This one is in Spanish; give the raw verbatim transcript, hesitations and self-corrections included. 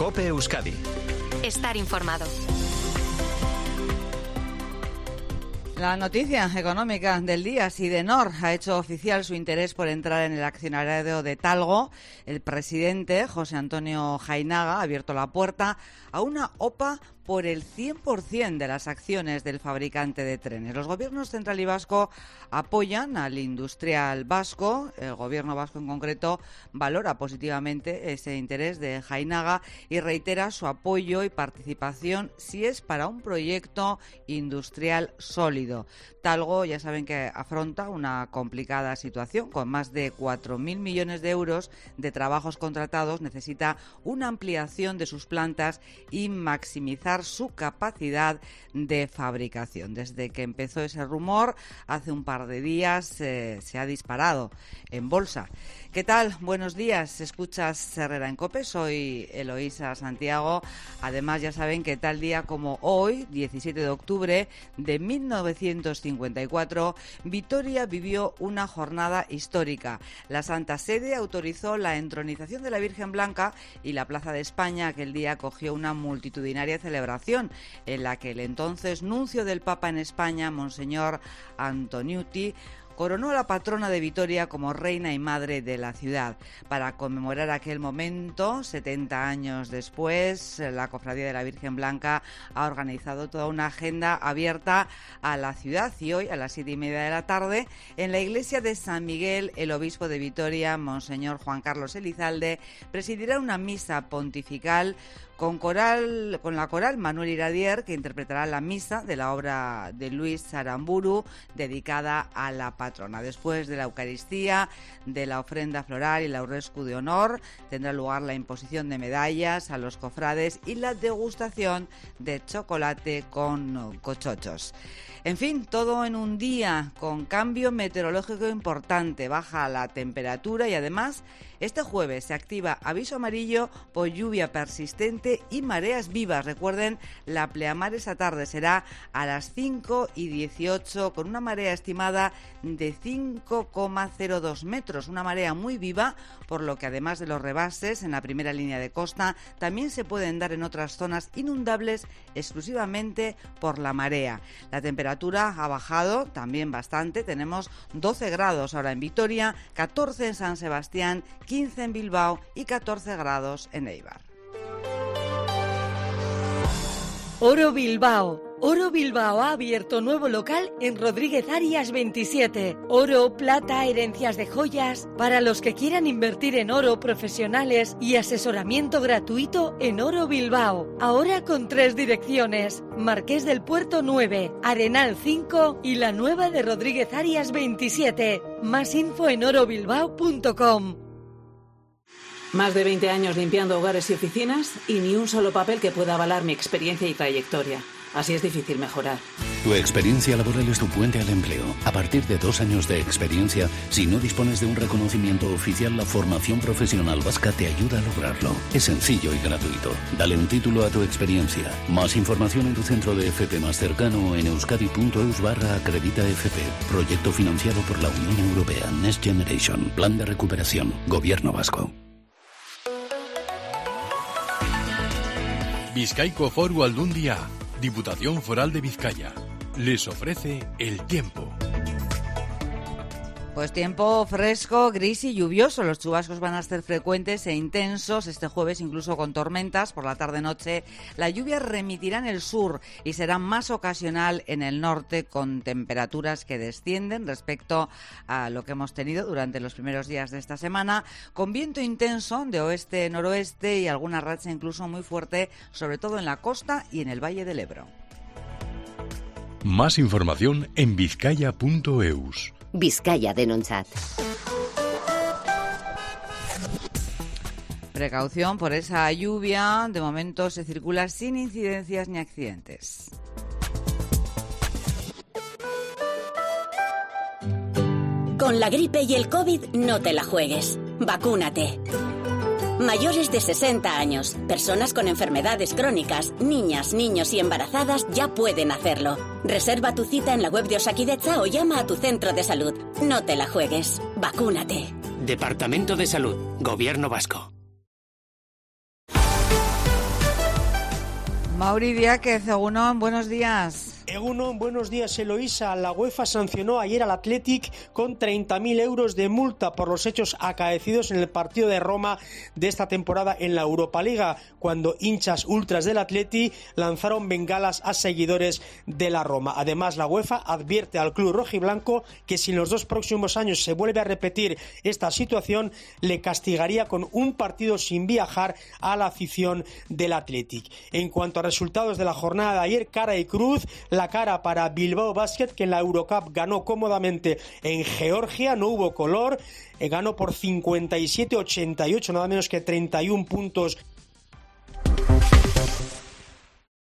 COPE Euskadi. Estar informado. La noticia económica del día, Sidenor ha hecho oficial su interés por entrar en el accionariado de Talgo. El presidente, José Antonio Jainaga, ha abierto la puerta a una O P A por el cien por ciento de las acciones del fabricante de trenes. Los gobiernos central y vasco apoyan al industrial vasco. El gobierno vasco en concreto valora positivamente ese interés de Jainaga y reitera su apoyo y participación si es para un proyecto industrial sólido. Talgo, ya saben que afronta una complicada situación. Con más de cuatro mil millones de euros de trabajos contratados, necesita una ampliación de sus plantas y maximizar su capacidad de fabricación. Desde que empezó ese rumor, hace un par de días, eh, se ha disparado en bolsa. ¿Qué tal? Buenos días. Escuchas Herrera en COPE. Soy Eloísa Santiago. Además, ya saben que tal día como hoy, diecisiete de octubre de mil novecientos cincuenta y cuatro, Vitoria vivió una jornada histórica. La Santa Sede autorizó la entronización de la Virgen Blanca y la Plaza de España aquel día acogió una multitudinaria celebración en la que el entonces nuncio del Papa en España, Monseñor Antoniuti, coronó a la patrona de Vitoria como reina y madre de la ciudad. Para conmemorar aquel momento, setenta años después, la Cofradía de la Virgen Blanca ha organizado toda una agenda abierta a la ciudad y hoy, a las siete y media de la tarde, en la iglesia de San Miguel, el obispo de Vitoria, Monseñor Juan Carlos Elizalde, presidirá una misa pontifical con coral, con la coral Manuel Iradier, que interpretará la misa de la obra de Luis Aramburu dedicada a la patrona. Después de la Eucaristía, de la ofrenda floral y la Aurrescu de honor, tendrá lugar la imposición de medallas a los cofrades y la degustación de chocolate con cochochos. En fin, todo en un día con cambio meteorológico importante. Baja la temperatura y además este jueves se activa aviso amarillo por lluvia persistente y mareas vivas. Recuerden, la pleamar esa tarde será a las cinco y dieciocho con una marea estimada de cinco coma cero dos metros. Una marea muy viva, por lo que además de los rebases en la primera línea de costa, también se pueden dar en otras zonas inundables exclusivamente por la marea. La temperatura ha bajado también bastante. Tenemos doce grados ahora en Vitoria, catorce en San Sebastián, quince en Bilbao y catorce grados en Eibar. Oro Bilbao. Oro Bilbao ha abierto nuevo local en Rodríguez Arias veintisiete. Oro, plata, herencias de joyas. Para los que quieran invertir en oro, profesionales y asesoramiento gratuito en Oro Bilbao. Ahora con tres direcciones. Marqués del Puerto nueve, Arenal cinco y la nueva de Rodríguez Arias veintisiete. Más info en oro bilbao punto com. Más de veinte años limpiando hogares y oficinas y ni un solo papel que pueda avalar mi experiencia y trayectoria. Así es difícil mejorar. Tu experiencia laboral es tu puente al empleo. A partir de dos años de experiencia, si no dispones de un reconocimiento oficial, la formación profesional vasca te ayuda a lograrlo. Es sencillo y gratuito. Dale un título a tu experiencia. Más información en tu centro de F P más cercano en euskadi.eus barra acredita F P. Proyecto financiado por la Unión Europea. Next Generation. Plan de recuperación. Gobierno vasco. Bizkaiko Foru Aldundia, Diputación Foral de Vizcaya, les ofrece el tiempo. Pues tiempo fresco, gris y lluvioso. Los chubascos van a ser frecuentes e intensos este jueves, incluso con tormentas por la tarde-noche. La lluvia remitirá en el sur y será más ocasional en el norte, con temperaturas que descienden respecto a lo que hemos tenido durante los primeros días de esta semana, con viento intenso de oeste-noroeste y alguna racha incluso muy fuerte, sobre todo en la costa y en el Valle del Ebro. Más información en vizcaya punto eus. Vizcaya denontzat. Precaución por esa lluvia. De momento se circula sin incidencias ni accidentes. Con la gripe y el COVID no te la juegues. Vacúnate. Mayores de sesenta años, personas con enfermedades crónicas, niñas, niños y embarazadas ya pueden hacerlo. Reserva tu cita en la web de Osakidetza o llama a tu centro de salud. No te la juegues. Vacúnate. Departamento de Salud, Gobierno Vasco. Mauri Diáquez, Egunon, buenos días. Egunon, buenos días, Eloísa. La UEFA sancionó ayer al Athletic con treinta mil euros de multa por los hechos acaecidos en el partido de Roma de esta temporada en la Europa Liga, cuando hinchas ultras del Athletic lanzaron bengalas a seguidores de la Roma. Además, la UEFA advierte al club rojiblanco que si en los dos próximos años se vuelve a repetir esta situación, le castigaría con un partido sin viajar a la afición del Athletic. En cuanto a resultados de la jornada de ayer, cara y cruz. La cara para Bilbao Basket, que en la Eurocup ganó cómodamente en Georgia, no hubo color, eh, ganó por cincuenta y siete a ochenta y ocho, nada menos que treinta y uno puntos